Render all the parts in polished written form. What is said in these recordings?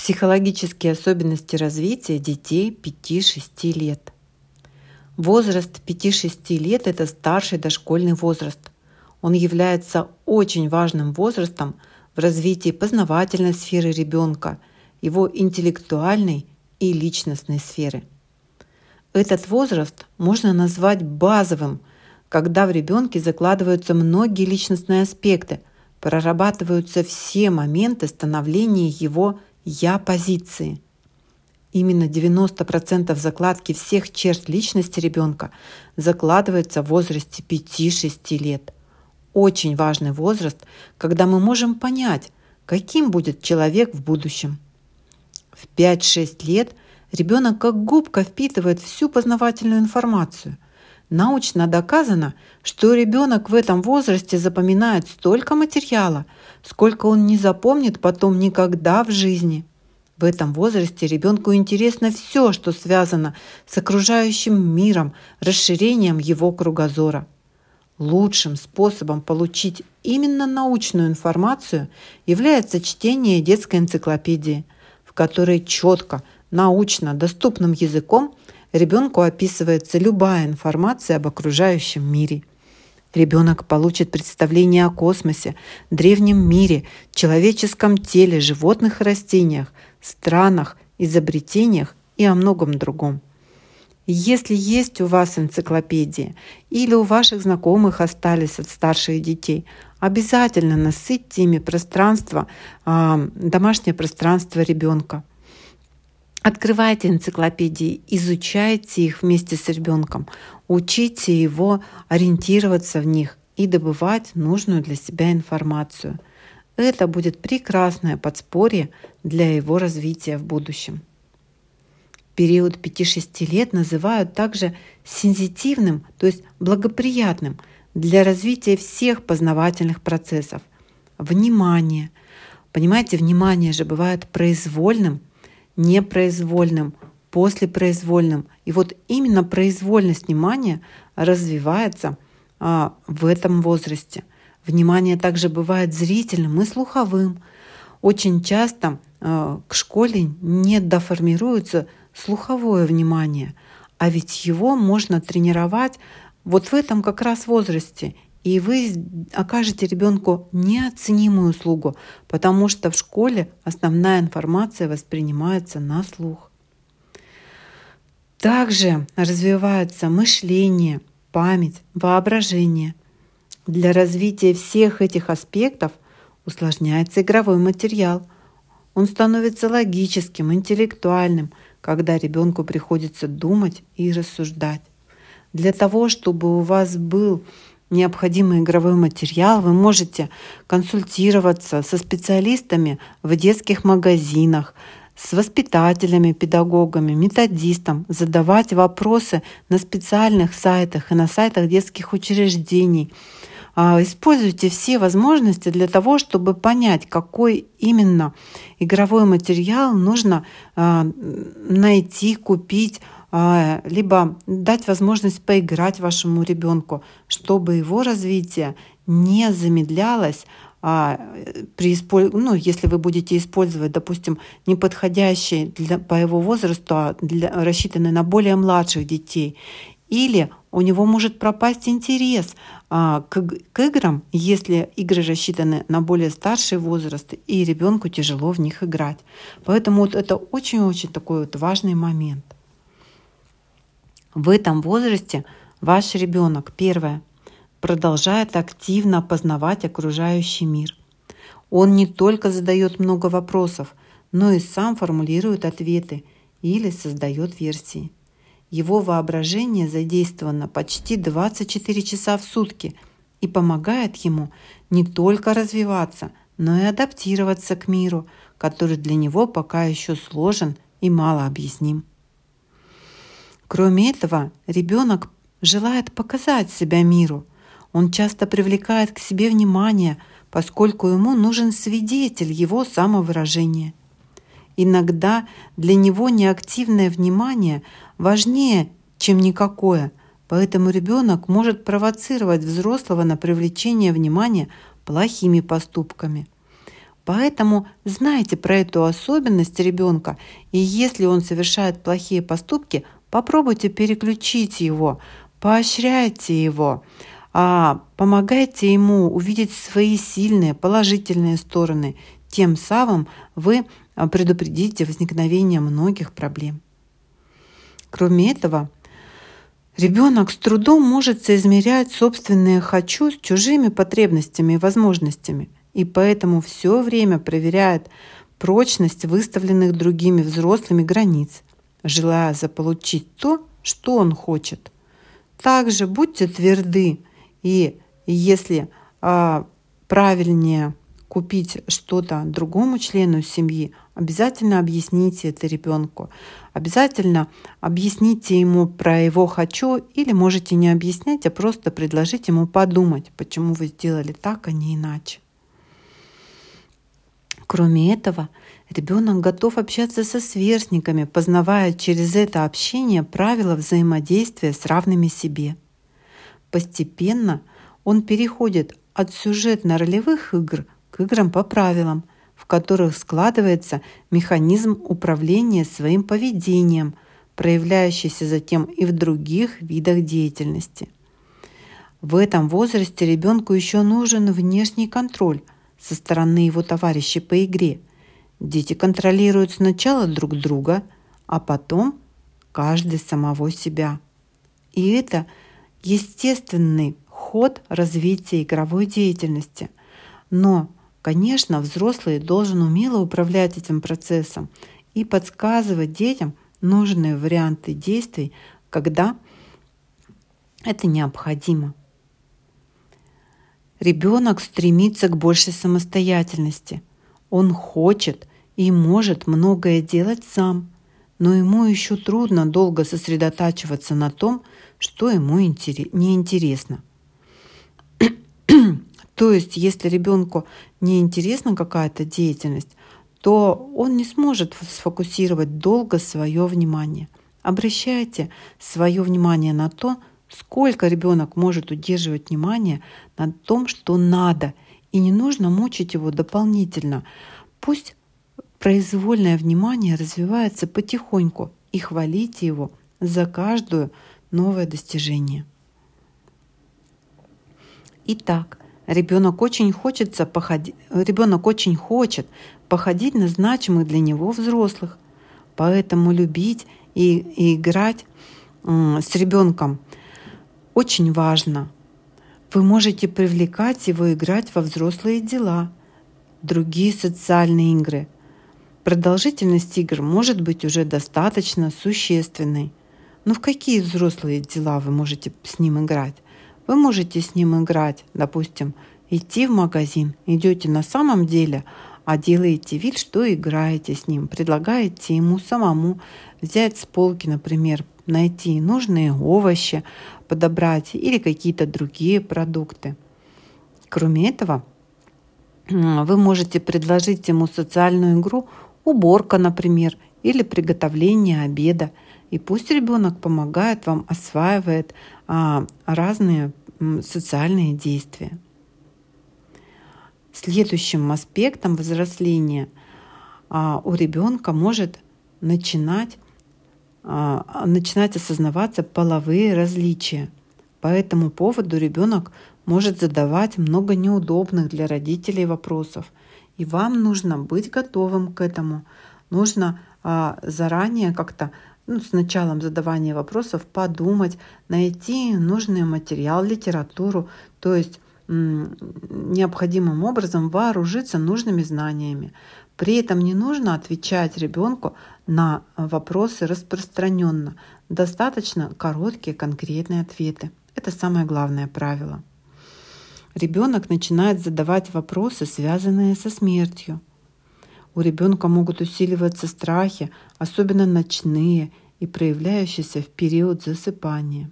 Психологические особенности развития детей 5-6 лет. Возраст 5-6 лет – это старший дошкольный возраст. Он является очень важным возрастом в развитии познавательной сферы ребенка, его интеллектуальной и личностной сферы. Этот возраст можно назвать базовым, когда в ребенке закладываются многие личностные аспекты, прорабатываются все моменты становления его «я-позиции». Именно 90% закладки всех черт личности ребенка закладывается в возрасте 5-6 лет. Очень важный возраст, когда мы можем понять, каким будет человек в будущем. В 5-6 лет ребенок как губка впитывает всю познавательную информацию. Научно доказано, что ребенок в этом возрасте запоминает столько материала, сколько он не запомнит потом никогда в жизни. В этом возрасте ребенку интересно все, что связано с окружающим миром, расширением его кругозора. Лучшим способом получить именно научную информацию является чтение детской энциклопедии, в которой четко, научно, доступным языком ребенку описывается любая информация об окружающем мире. Ребенок получит представление о космосе, древнем мире, человеческом теле, животных и растениях, странах, изобретениях и о многом другом. Если есть у вас энциклопедия или у ваших знакомых остались от старших детей, обязательно насытьте ими домашнее пространство ребенка. Открывайте энциклопедии, изучайте их вместе с ребенком, учите его ориентироваться в них и добывать нужную для себя информацию. Это будет прекрасное подспорье для его развития в будущем. Период 5-6 лет называют также сензитивным, то есть благоприятным для развития всех познавательных процессов. Внимание. Понимаете, внимание же бывает произвольным, непроизвольным, послепроизвольным. И вот именно произвольность внимания развивается в этом возрасте. Внимание также бывает зрительным и слуховым. Очень часто к школе не доформируется слуховое внимание, а ведь его можно тренировать вот в этом как раз возрасте. И вы окажете ребенку неоценимую услугу, потому что в школе основная информация воспринимается на слух. Также развивается мышление, память, воображение. Для развития всех этих аспектов усложняется игровой материал. Он становится логическим, интеллектуальным, когда ребенку приходится думать и рассуждать. Для того, чтобы у вас был необходимый игровой материал, вы можете консультироваться со специалистами в детских магазинах, с воспитателями, педагогами, методистом, задавать вопросы на специальных сайтах и на сайтах детских учреждений. Используйте все возможности для того, чтобы понять, какой именно игровой материал нужно найти, купить, либо дать возможность поиграть вашему ребенку, чтобы его развитие не замедлялось, если вы будете использовать, допустим, неподходящий по его возрасту, рассчитанный на более младших детей, или у него может пропасть интерес к играм, если игры рассчитаны на более старший возраст, и ребенку тяжело в них играть. Поэтому это очень-очень такой важный момент. В этом возрасте ваш ребенок, первое, продолжает активно познавать окружающий мир. Он не только задает много вопросов, но и сам формулирует ответы или создает версии. Его воображение задействовано почти 24 часа в сутки и помогает ему не только развиваться, но и адаптироваться к миру, который для него пока еще сложен и мало объясним. Кроме этого, ребенок желает показать себя миру. Он часто привлекает к себе внимание, поскольку ему нужен свидетель его самовыражения. Иногда для него неактивное внимание важнее, чем никакое, поэтому ребенок может провоцировать взрослого на привлечение внимания плохими поступками. Поэтому знайте про эту особенность ребенка, и если он совершает плохие поступки, попробуйте переключить его, поощряйте его, помогайте ему увидеть свои сильные, положительные стороны. Тем самым вы предупредите возникновение многих проблем. Кроме этого, ребенок с трудом может соизмерять собственные «хочу» с чужими потребностями и возможностями, и поэтому все время проверяет прочность выставленных другими взрослыми границ, желая заполучить то, что он хочет. Также будьте тверды, и если правильнее купить что-то другому члену семьи, обязательно объясните это ребенку. Обязательно объясните ему про его «хочу», или можете не объяснять, а просто предложить ему подумать, почему вы сделали так, а не иначе. Кроме этого, ребенок готов общаться со сверстниками, познавая через это общение правила взаимодействия с равными себе. Постепенно он переходит от сюжетно-ролевых игр к играм по правилам, в которых складывается механизм управления своим поведением, проявляющийся затем и в других видах деятельности. В этом возрасте ребенку еще нужен внешний контроль со стороны его товарищей по игре. Дети контролируют сначала друг друга, а потом каждый самого себя. И это естественный ход развития игровой деятельности. Но, конечно, взрослый должен умело управлять этим процессом и подсказывать детям нужные варианты действий, когда это необходимо. Ребенок стремится к большей самостоятельности. Он хочет и может многое делать сам, но ему еще трудно долго сосредотачиваться на том, что ему неинтересно. То есть, если ребенку неинтересна какая-то деятельность, то он не сможет сфокусировать долго свое внимание. Обращайте свое внимание на то, сколько ребенок может удерживать внимание на том, что надо, и не нужно мучить его дополнительно. Пусть произвольное внимание развивается потихоньку, и хвалите его за каждое новое достижение. Итак, ребенок очень хочет походить на значимых для него взрослых, поэтому любить и играть с ребенком очень важно. Вы можете привлекать его играть во взрослые дела, другие социальные игры. Продолжительность игр может быть уже достаточно существенной. Но в какие взрослые дела вы можете с ним играть? Вы можете с ним играть, допустим, идти в магазин, идете на самом деле, а делаете вид, что играете с ним, предлагаете ему самому взять с полки, например, найти нужные овощи, подобрать или какие-то другие продукты. Кроме этого, вы можете предложить ему социальную игру уборка, например, или приготовление обеда. И пусть ребенок помогает вам, осваивает разные социальные действия. Следующим аспектом взросления у ребенка может начинать осознаваться половые различия. По этому поводу ребенок может задавать много неудобных для родителей вопросов. И вам нужно быть готовым к этому. Нужно заранее как-то, с началом задавания вопросов подумать, найти нужный материал, литературу, то есть необходимым образом вооружиться нужными знаниями. При этом не нужно отвечать ребенку на вопросы распространенно. Достаточно короткие, конкретные ответы. Это самое главное правило. Ребенок начинает задавать вопросы, связанные со смертью. У ребенка могут усиливаться страхи, особенно ночные и проявляющиеся в период засыпания.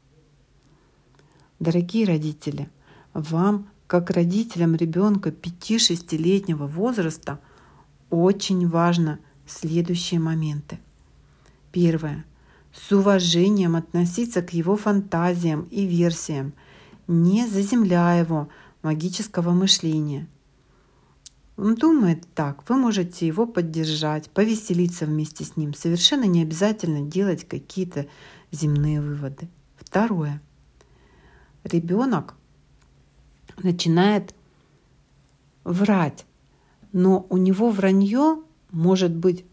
Дорогие родители, вам, как родителям ребенка 5-6-летнего возраста, очень важно следующие моменты. Первое. С уважением относиться к его фантазиям и версиям, не заземляя его магического мышления. он думает так, вы можете его поддержать, повеселиться вместе с ним. Совершенно не обязательно делать какие-то земные выводы. Второе. Ребенок начинает врать, но у него вранье может быть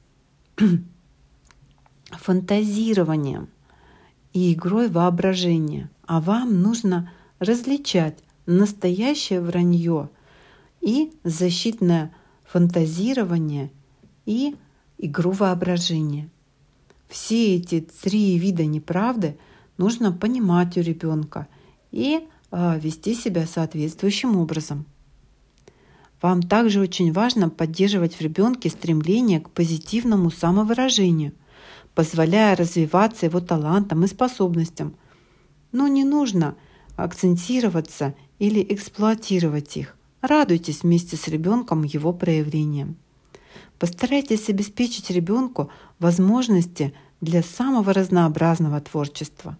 фантазированием и игрой воображения. А вам нужно различать настоящее вранье и защитное фантазирование и игру воображения. Все эти 3 вида неправды нужно понимать у ребенка и вести себя соответствующим образом. Вам также очень важно поддерживать в ребенке стремление к позитивному самовыражению, позволяя развиваться его талантам и способностям. Но не нужно акцентироваться или эксплуатировать их. Радуйтесь вместе с ребенком его проявлением. Постарайтесь обеспечить ребенку возможности для самого разнообразного творчества.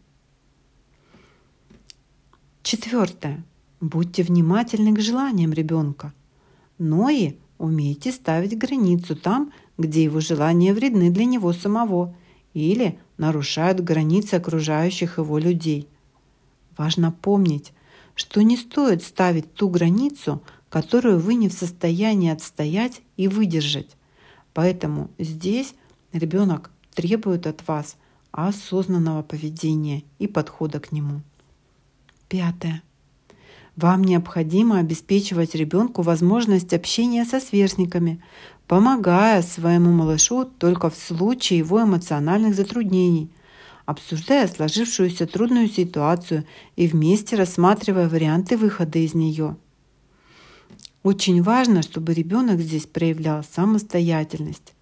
4. Будьте внимательны к желаниям ребенка, но и умейте ставить границу там, где его желания вредны для него самого или нарушают границы окружающих его людей. Важно помнить, что не стоит ставить ту границу, которую вы не в состоянии отстоять и выдержать. Поэтому здесь ребенок требует от вас осознанного поведения и подхода к нему. 5. Вам необходимо обеспечивать ребенку возможность общения со сверстниками, помогая своему малышу только в случае его эмоциональных затруднений, обсуждая сложившуюся трудную ситуацию и вместе рассматривая варианты выхода из нее. Очень важно, чтобы ребенок здесь проявлял самостоятельность.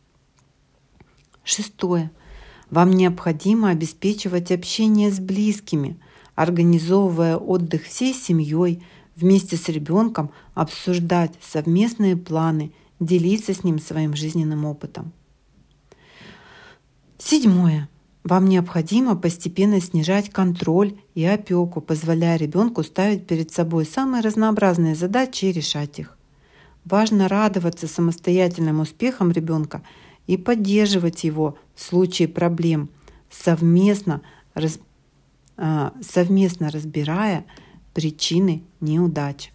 6. Вам необходимо обеспечивать общение с близкими, организовывая отдых всей семьей, вместе с ребенком обсуждать совместные планы, делиться с ним своим жизненным опытом. 7. Вам необходимо постепенно снижать контроль и опеку, позволяя ребенку ставить перед собой самые разнообразные задачи и решать их. Важно радоваться самостоятельным успехам ребенка и поддерживать его в случае проблем, совместно разбирая причины неудач.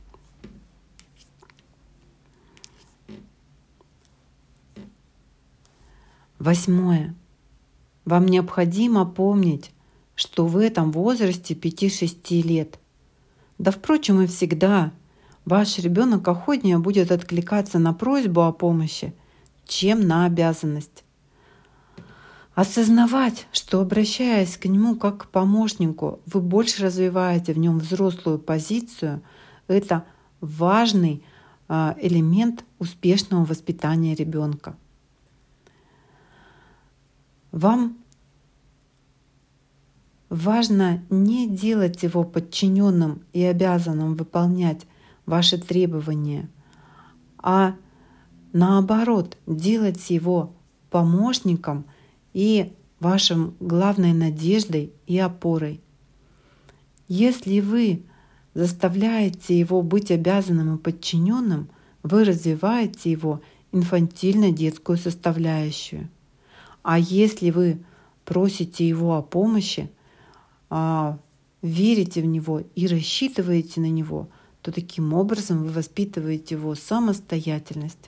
8. Вам необходимо помнить, что в этом возрасте 5-6 лет, да впрочем и всегда, ваш ребенок охотнее будет откликаться на просьбу о помощи, чем на обязанность. Осознавать, что, обращаясь к нему как к помощнику, вы больше развиваете в нем взрослую позицию, это важный элемент успешного воспитания ребенка. Вам важно не делать его подчиненным и обязанным выполнять ваши требования, а наоборот делать его помощником и вашим главной надеждой и опорой. Если вы заставляете его быть обязанным и подчиненным, вы развиваете его инфантильно-детскую составляющую. А если вы просите его о помощи, верите в него и рассчитываете на него, то таким образом вы воспитываете его самостоятельность.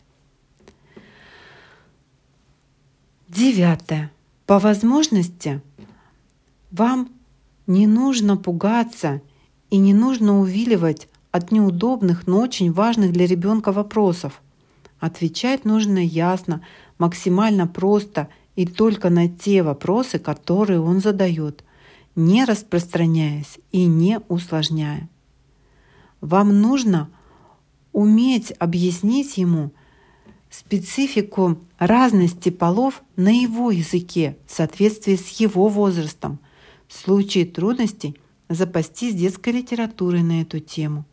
9. По возможности вам не нужно пугаться и не нужно увиливать от неудобных, но очень важных для ребенка вопросов. Отвечать нужно ясно, максимально просто и только на те вопросы, которые он задает, не распространяясь и не усложняя. Вам нужно уметь объяснить ему специфику разности полов на его языке в соответствии с его возрастом. В случае трудностей запастись детской литературой на эту тему.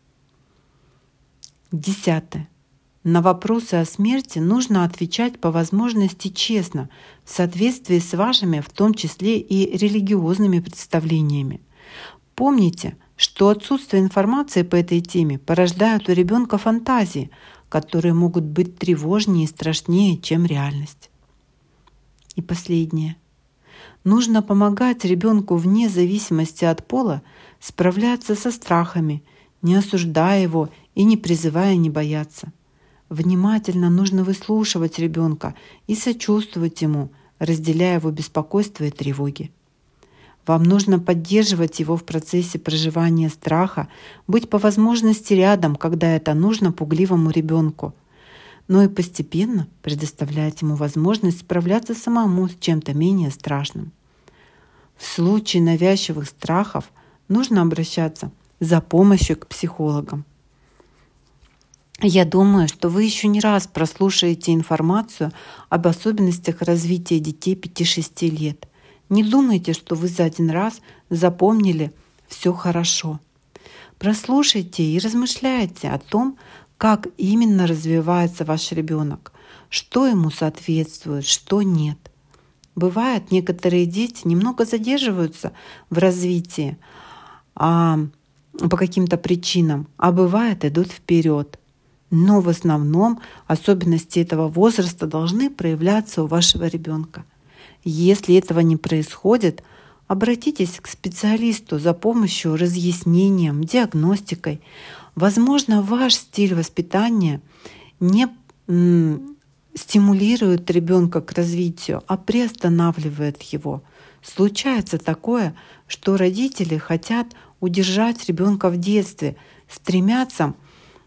10. На вопросы о смерти нужно отвечать по возможности честно, в соответствии с вашими, в том числе и религиозными представлениями. Помните, что отсутствие информации по этой теме порождает у ребенка фантазии, которые могут быть тревожнее и страшнее, чем реальность. И последнее. Нужно помогать ребенку вне зависимости от пола справляться со страхами, не осуждая его и не призывая не бояться. Внимательно нужно выслушивать ребенка и сочувствовать ему, разделяя его беспокойство и тревоги. Вам нужно поддерживать его в процессе проживания страха, быть по возможности рядом, когда это нужно пугливому ребенку, но и постепенно предоставлять ему возможность справляться самому с чем-то менее страшным. В случае навязчивых страхов нужно обращаться за помощью к психологам. Я думаю, что вы еще не раз прослушаете информацию об особенностях развития детей 5-6 лет. Не думайте, что вы за один раз запомнили все хорошо. Прослушайте и размышляйте о том, как именно развивается ваш ребенок, что ему соответствует, что нет. Бывает, некоторые дети немного задерживаются в развитии по каким-то причинам, а бывает, идут вперед. Но в основном особенности этого возраста должны проявляться у вашего ребенка. Если этого не происходит, обратитесь к специалисту за помощью, разъяснением, диагностикой. Возможно, ваш стиль воспитания не стимулирует ребенка к развитию, а приостанавливает его. Случается такое, что родители хотят удержать ребенка в детстве, стремятся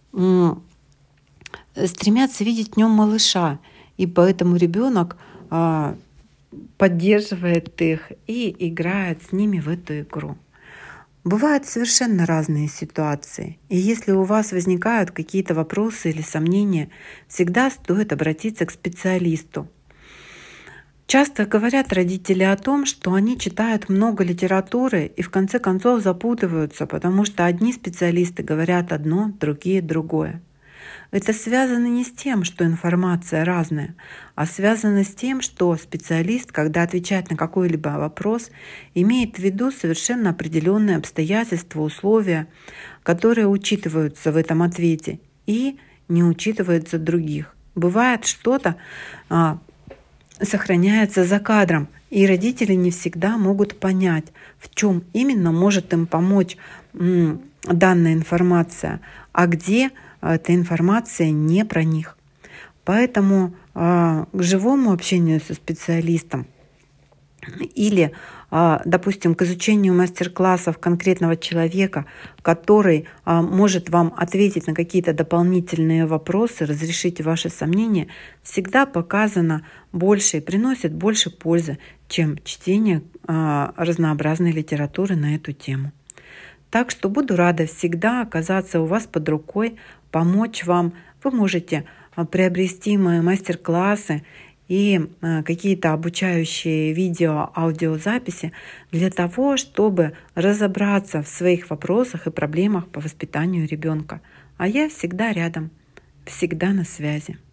видеть в нем малыша, и поэтому ребенок поддерживает их и играет с ними в эту игру. Бывают совершенно разные ситуации, и если у вас возникают какие-то вопросы или сомнения, всегда стоит обратиться к специалисту. Часто говорят родители о том, что они читают много литературы и в конце концов запутываются, потому что одни специалисты говорят одно, другие другое. Это связано не с тем, что информация разная, а связано с тем, что специалист, когда отвечает на какой-либо вопрос, имеет в виду совершенно определенные обстоятельства, условия, которые учитываются в этом ответе и не учитываются других. Бывает, что-то сохраняется за кадром, и родители не всегда могут понять, в чем именно может им помочь данная информация, а где эта информация не про них. Поэтому к живому общению со специалистом или, допустим, к изучению мастер-классов конкретного человека, который может вам ответить на какие-то дополнительные вопросы, разрешить ваши сомнения, всегда показано больше и приносит больше пользы, чем чтение разнообразной литературы на эту тему. Так что буду рада всегда оказаться у вас под рукой, помочь вам. Вы можете приобрести мои мастер-классы и какие-то обучающие видео, аудиозаписи для того, чтобы разобраться в своих вопросах и проблемах по воспитанию ребенка. А я всегда рядом, всегда на связи.